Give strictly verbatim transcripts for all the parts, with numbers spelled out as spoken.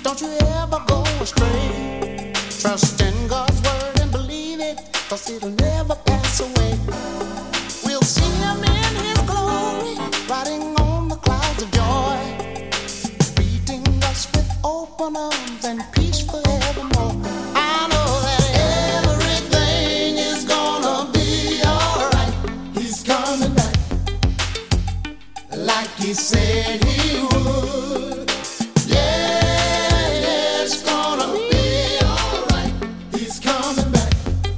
Don't you ever go astray. Trust in God's word and believe it, 'cause it'll never pass away. We'll see him in his glory, riding on the clouds of joy, greeting us with open arms and peace forevermore. I know that everything is gonna be alright. He's coming back like he said he would. Yeah, it's gonna be alright. He's coming back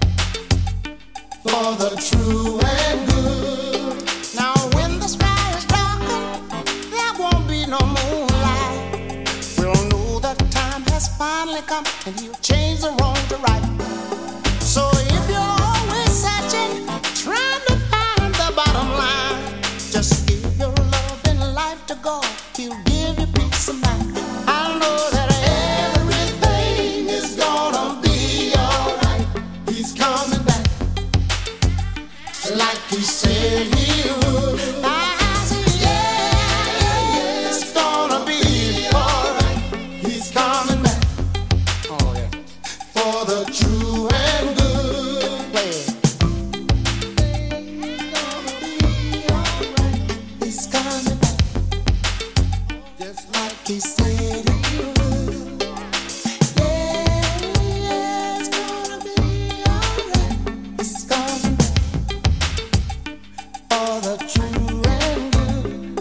for the true and good. Now when the sky is darkened, there won't be no moonlight. We'll know that time has finally come, and he'll change the wrong to right. So if you're always searching, trying to find the bottom line, just give your love and life to God. He'll give you peace of mind. I know that everything is gonna be alright. He's coming back like he said he would. I say, yeah, yeah, it's gonna be alright. He's coming back for the true and good. Play it. He's coming back just like he said he would. Yeah, it's gonna be alright. He's coming back for the true and good.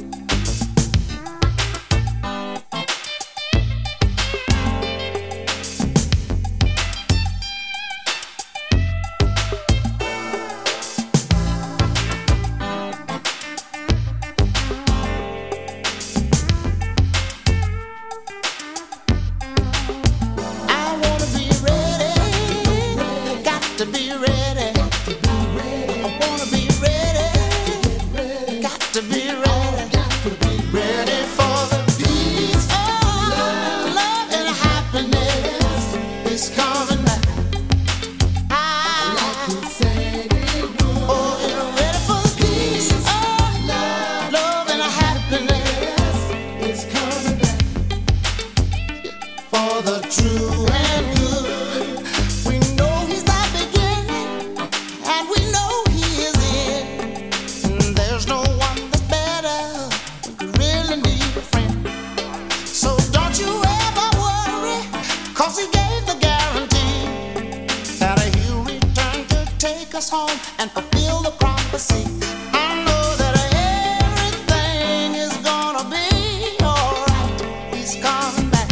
I wanna be ready, got to be ready. I wanna be ready, got to be ready. Ready for the peace, oh, love and happiness is coming back. I, oh, you're ready for the peace, oh, love and happiness is coming back for the true and good. We know he's the beginning, and we know he is it. And there's no one that's better. We really need a friend. So don't you ever worry, 'cause he gave the guarantee that he'll return to take us home and fulfill the prophecy. I know that everything is gonna be alright. He's coming back.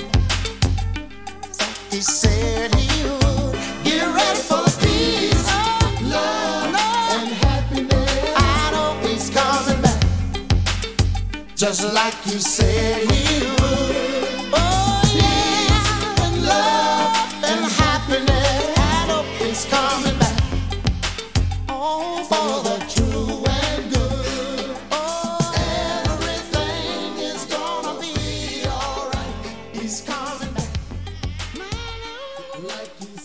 He said he would. Get ready for the peace, love, and happiness. I know he's coming back just like you said he would. Oh yeah, and love and happiness. I know he's coming back. Oh, for the true and good. Oh, everything is gonna be alright. He's coming back like you